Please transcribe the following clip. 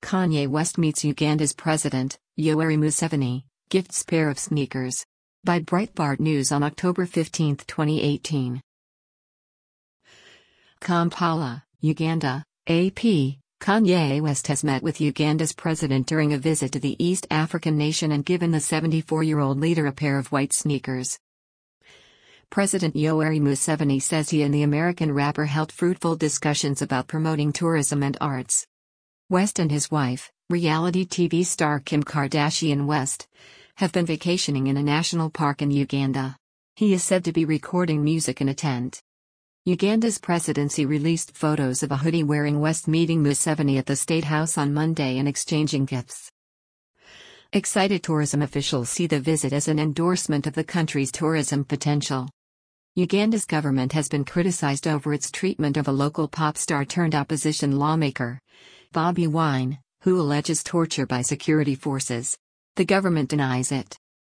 Kanye West meets Uganda's president, Yoweri Museveni, gifts pair of sneakers. By Breitbart News on October 15, 2018. Kampala, Uganda, AP. Kanye West has met with Uganda's president during a visit to the East African nation and given the 74-year-old leader a pair of white sneakers. President Yoweri Museveni says he and the American rapper held fruitful discussions about promoting tourism and arts. West and his wife, reality TV star Kim Kardashian West, have been vacationing in a national park in Uganda. He is said to be recording music in a tent. Uganda's presidency released photos of a hoodie-wearing West meeting Museveni at the State House on Monday and exchanging gifts. Excited tourism officials see the visit as an endorsement of the country's tourism potential. Uganda's government has been criticized over its treatment of a local pop star turned opposition lawmaker, Bobi Wine, who alleges torture by security forces. The government denies it.